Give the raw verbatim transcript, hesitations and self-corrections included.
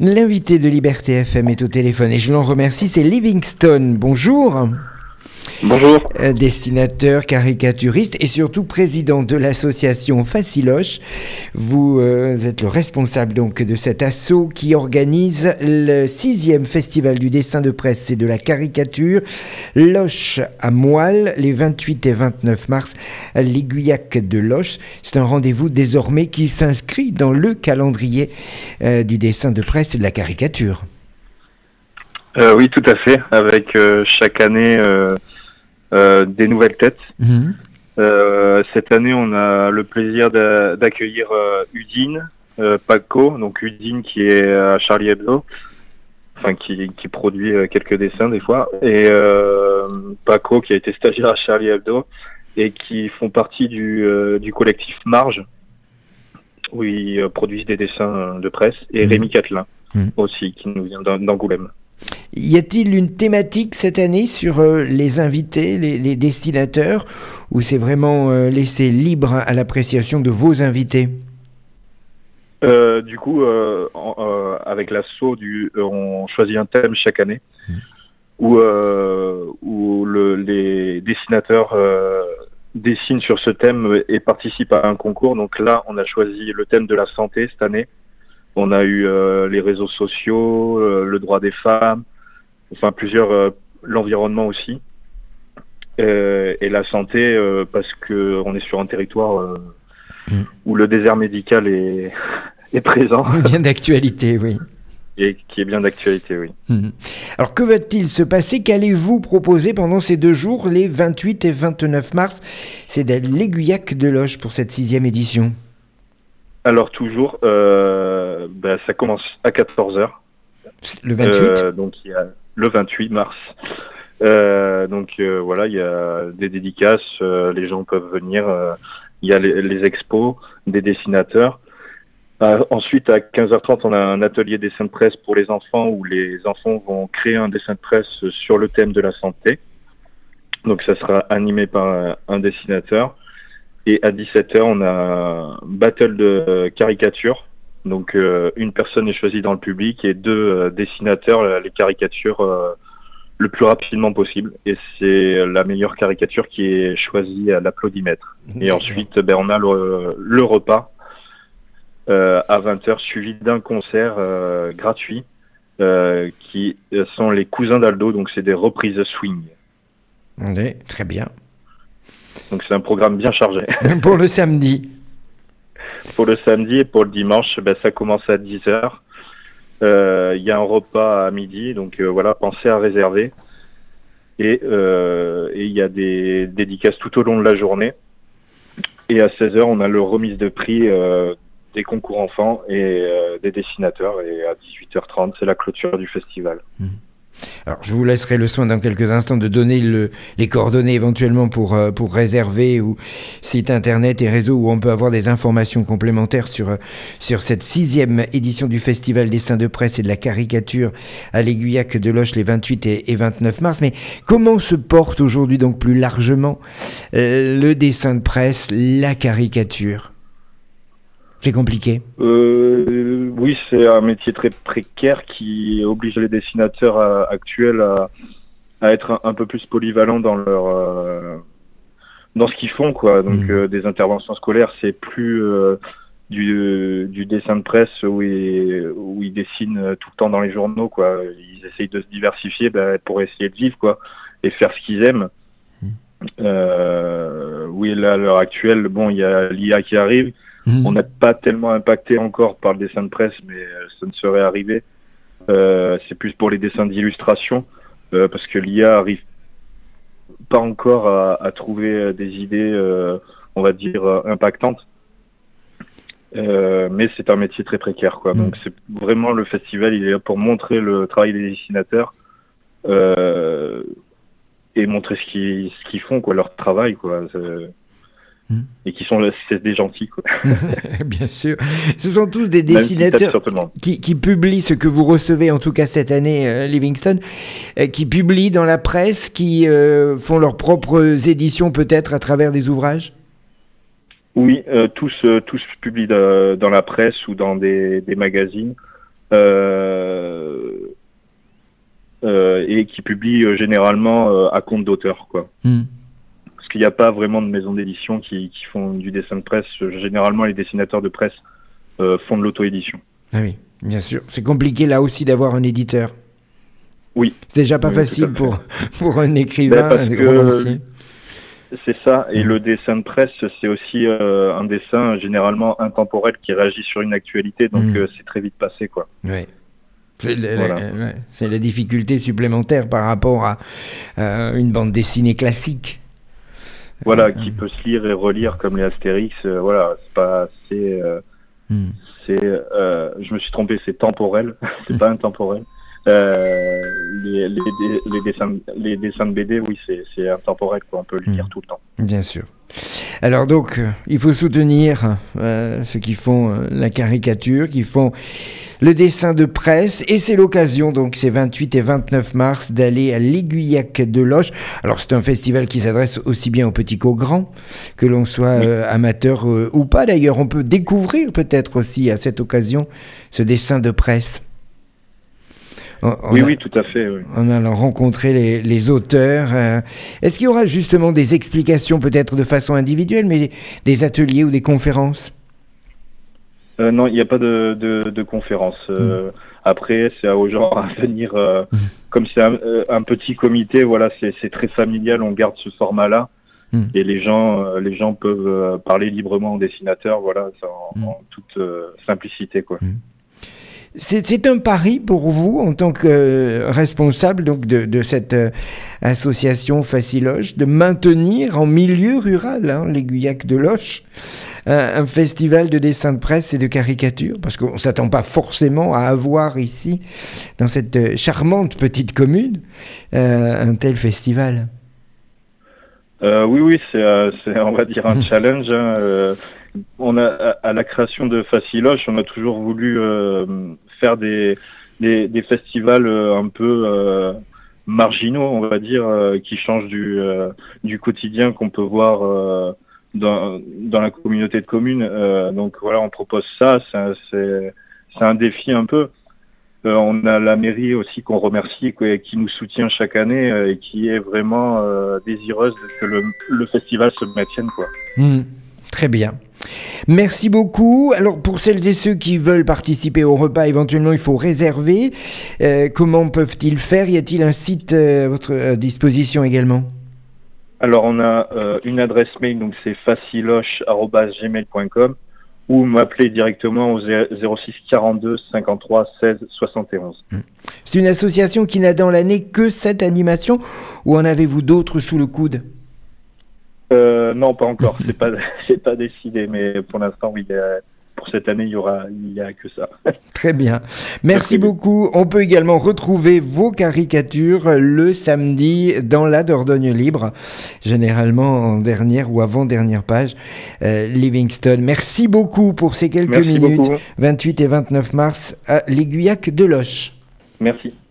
L'invité de Liberté F M est au téléphone et je l'en remercie, c'est Livingstone. Bonjour. Bonjour. Euh, dessinateur, caricaturiste et surtout président de l'association Faciloche. Vous euh, êtes le responsable donc de cet assaut qui organise le sixième festival du dessin de presse et de la caricature, Loche à Moelle, les vingt-huit et vingt-neuf mars à l'Aiguillac de Loche. C'est un rendez-vous désormais qui s'inscrit dans le calendrier euh, du dessin de presse et de la caricature. Euh, oui, tout à fait. Avec euh, chaque année euh, euh, des nouvelles têtes. Mmh. Euh, cette année, on a le plaisir d'a- d'accueillir euh, Udine, euh, Paco, donc Udine qui est à Charlie Hebdo, enfin qui, qui produit euh, quelques dessins des fois, et euh, Paco qui a été stagiaire à Charlie Hebdo et qui font partie du, euh, du collectif Marge, où ils euh, produisent des dessins de presse, et mmh. Rémi Catelin mmh. aussi, qui nous vient d'Angoulême. Y a-t-il une thématique cette année sur euh, les invités, les, les dessinateurs, ou c'est vraiment euh, laissé libre à l'appréciation de vos invités ? euh, Du coup, euh, en, euh, avec l'assaut, du, euh, on choisit un thème chaque année mmh. où, euh, où le, les dessinateurs euh, dessinent sur ce thème et participent à un concours. Donc là, on a choisi le thème de la santé cette année. On a eu euh, les réseaux sociaux, euh, le droit des femmes, enfin plusieurs, euh, l'environnement aussi, euh, et la santé euh, parce que on est sur un territoire euh, mmh. où le désert médical est, est présent. Bien d'actualité, oui. Et qui est bien d'actualité, oui. Mmh. Alors que va-t-il se passer ? Qu'allez-vous proposer pendant ces deux jours, les vingt-huit et vingt-neuf mars ? C'est à l'Aiguillac de Loche pour cette sixième édition. Alors toujours, euh, bah, ça commence à quatorze heures. Le vingt-huit euh, Donc il y a le vingt-huit mars. Euh, donc euh, voilà, il y a des dédicaces, euh, les gens peuvent venir. Euh, il y a les, les expos, des dessinateurs. Euh, ensuite à quinze heures trente, on a un atelier dessin de presse pour les enfants où les enfants vont créer un dessin de presse sur le thème de la santé. Donc ça sera animé par un, un dessinateur. Et à dix-sept heures, on a un battle de caricature. Donc, euh, une personne est choisie dans le public et deux euh, dessinateurs les caricatures euh, le plus rapidement possible. Et c'est la meilleure caricature qui est choisie à l'applaudimètre. Et ensuite, ben, on a le, le repas euh, à vingt heures, suivi d'un concert euh, gratuit euh, qui sont les Cousins d'Aldo. Donc, c'est des reprises swing. Oui, très bien. Donc c'est un programme bien chargé. Pour le samedi. Pour le samedi et pour le dimanche, ben, ça commence à dix heures. Il euh, y a un repas à midi, donc euh, voilà, pensez à réserver. Et il euh, y a des dédicaces tout au long de la journée. Et à seize heures, on a le remise de prix euh, des concours enfants et euh, des dessinateurs. Et à dix-huit heures trente, c'est la clôture du festival. Mmh. Alors, je vous laisserai le soin dans quelques instants de donner le, les coordonnées éventuellement pour, euh, pour réserver ou site internet et réseau où on peut avoir des informations complémentaires sur, sur cette sixième édition du Festival Dessin de Presse et de la Caricature à l'Aiguillac de Loche les vingt-huit et vingt-neuf mars. Mais comment se porte aujourd'hui donc plus largement euh, le dessin de presse, la caricature ? C'est compliqué euh, Oui, c'est un métier très précaire qui oblige les dessinateurs à, actuels à, à être un, un peu plus polyvalents dans leur euh, dans ce qu'ils font, quoi. Donc mmh. euh, des interventions scolaires, c'est plus euh, du, du dessin de presse où ils, où ils dessinent tout le temps dans les journaux, quoi. Ils essayent de se diversifier bah, pour essayer de vivre, quoi, et faire ce qu'ils aiment. Mmh. Euh, oui, là, à l'heure actuelle, bon, il y a l'I A qui arrive. Mmh. On n'est pas tellement impacté encore par le dessin de presse, mais euh, ça ne serait arrivé. Euh, c'est plus pour les dessins d'illustration, euh, parce que l'I A arrive pas encore à, à trouver des idées, euh, on va dire, euh, impactantes. Euh, mais c'est un métier très précaire, quoi. Mmh. Donc c'est vraiment le festival, il est là pour montrer le travail des dessinateurs euh, et montrer ce qu'ils, ce qu'ils font, quoi, leur travail, quoi. C'est... Et qui sont c'est des gentils, quoi. Bien sûr. Ce sont tous des dessinateurs qui, qui publient ce que vous recevez, en tout cas cette année, euh, Livingstone, euh, qui publient dans la presse, qui euh, font leurs propres éditions peut-être à travers des ouvrages. Oui, euh, tous, euh, tous publient de, dans la presse ou dans des, des magazines. Euh, et qui publient euh, généralement euh, à compte d'auteur, quoi. Mmh. Parce qu'il n'y a pas vraiment de maison d'édition qui, qui font du dessin de presse. Généralement, les dessinateurs de presse euh, font de l'auto-édition. Ah oui, bien sûr. C'est compliqué là aussi d'avoir un éditeur. Oui. C'est déjà pas Oui, facile pour, pour un écrivain, Ben, un que, romancier. C'est ça. Et Mmh. le dessin de presse, c'est aussi euh, un dessin généralement intemporel qui réagit sur une actualité. Donc, Mmh. euh, c'est très vite passé, quoi. Ouais. C'est la, Voilà. la- ouais. C'est la difficulté supplémentaire par rapport à euh, une bande dessinée classique. Voilà, Euh, qui peut se lire et relire comme les Astérix. euh, voilà, c'est pas, c'est, euh, mmh. c'est, euh, je me suis trompé, c'est temporel, c'est pas intemporel. Euh, les, les, les dessins, les dessins de B D, oui, c'est, c'est intemporel, quoi. On peut le lire Mmh. tout le temps. Bien sûr. Alors donc, euh, il faut soutenir euh, ceux qui font euh, la caricature, qui font le dessin de presse, et c'est l'occasion, donc c'est vingt-huit et vingt-neuf mars, d'aller à l'Aiguillac de Loches. Alors c'est un festival qui s'adresse aussi bien aux petits qu'aux grands, que l'on soit Oui. euh, amateur euh, ou pas. D'ailleurs, on peut découvrir peut-être aussi à cette occasion ce dessin de presse. On, on Oui, a- oui, tout à fait. Oui. En allant rencontrer les, les auteurs. euh, Est-ce qu'il y aura justement des explications, peut-être de façon individuelle, mais des ateliers ou des conférences? Euh, non, il n'y a pas de, de, de conférence. Euh, Après, c'est aux gens à venir. euh, Mm. Comme c'est un, euh, un petit comité, voilà, c'est, c'est très familial. On garde ce format-là. Mm. Et les gens, euh, les gens peuvent euh, parler librement aux dessinateurs, voilà, ça, en, Mm. en toute euh, simplicité, quoi. C'est, c'est un pari pour vous, en tant que euh, responsable donc, de, de cette euh, association Faciloche, de maintenir en milieu rural, hein, l'Aiguillac de Loches, un, un festival de dessin de presse et de caricature, parce qu'on ne s'attend pas forcément à avoir ici, dans cette euh, charmante petite commune, euh, un tel festival. Euh, oui, oui, c'est, euh, c'est, on va dire, un challenge. Hein, euh, on a, à, à la création de Faciloche, on a toujours voulu euh, faire des, des, des festivals euh, un peu euh, marginaux, on va dire, euh, qui changent du, euh, du quotidien qu'on peut voir euh, dans, dans la communauté de communes. Euh, donc voilà, on propose ça, c'est un, c'est, c'est un défi un peu. Euh, on a la mairie aussi qu'on remercie, quoi, qui nous soutient chaque année euh, et qui est vraiment euh, désireuse que le, le festival se maintienne, quoi. Mmh, très bien. Merci beaucoup. Alors, pour celles et ceux qui veulent participer au repas, éventuellement, il faut réserver. Euh, comment peuvent-ils faire? Y a-t-il un site euh, à votre euh, disposition également? Alors, on a euh, une adresse mail, donc c'est faciloche arobase gmail point com, ou m'appeler directement au zéro six quarante-deux cinquante-trois seize soixante et onze. C'est une association qui n'a dans l'année que cette animation, ou en avez-vous d'autres sous le coude? Euh, non, pas encore. C'est pas, c'est pas décidé, mais pour l'instant, oui. Euh, pour cette année, il y aura, il y a que ça. Très bien. Merci beaucoup. On peut également retrouver vos caricatures le samedi dans la Dordogne Libre, généralement en dernière ou avant-dernière page. Euh, Livingston. Merci beaucoup pour ces quelques Merci minutes. beaucoup. vingt-huit et vingt-neuf mars à l'Aiguillac de Loches. Merci.